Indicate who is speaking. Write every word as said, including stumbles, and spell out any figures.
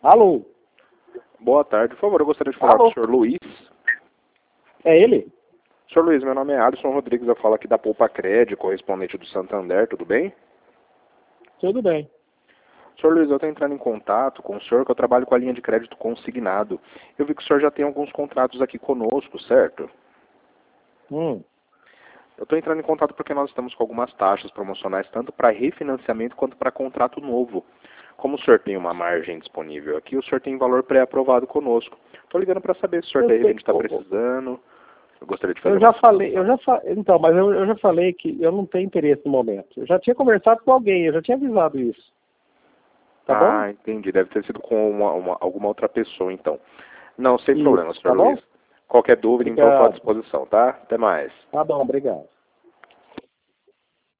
Speaker 1: Alô?
Speaker 2: Boa tarde, por favor, eu gostaria de falar
Speaker 1: Alô?
Speaker 2: com o senhor Luiz.
Speaker 1: É ele?
Speaker 2: senhor Luiz, meu nome é Alisson Rodrigues, eu falo aqui da Poupa Cred, correspondente do Santander, tudo bem?
Speaker 1: Tudo bem.
Speaker 2: senhor Luiz, eu estou entrando em contato com o senhor, que eu trabalho com a linha de crédito consignado. Eu vi que o senhor já tem alguns contratos aqui conosco, certo?
Speaker 1: Hum.
Speaker 2: Eu estou entrando em contato porque nós estamos com algumas taxas promocionais, tanto para refinanciamento quanto para contrato novo. Como o senhor tem uma margem disponível aqui, o senhor tem valor pré-aprovado conosco. Estou ligando para saber se o senhor
Speaker 1: Eu
Speaker 2: de
Speaker 1: sei.
Speaker 2: repente está
Speaker 1: Ô, ô,
Speaker 2: precisando. Eu gostaria de fazer
Speaker 1: Eu já
Speaker 2: uma
Speaker 1: falei, eu
Speaker 2: simulação.
Speaker 1: já fa... então, mas eu, eu já falei que eu não tenho interesse no momento. Eu já tinha conversado com alguém, eu já tinha avisado isso. Tá bom?
Speaker 2: Ah, entendi. Deve ter sido com uma, uma- alguma outra pessoa, então. Não, sem problema,
Speaker 1: Isso, tá
Speaker 2: senhor
Speaker 1: bom?
Speaker 2: Luiz. Qualquer dúvida, então, estou à
Speaker 1: Obrigado.
Speaker 2: disposição, tá? Até mais.
Speaker 1: Tá bom, obrigado.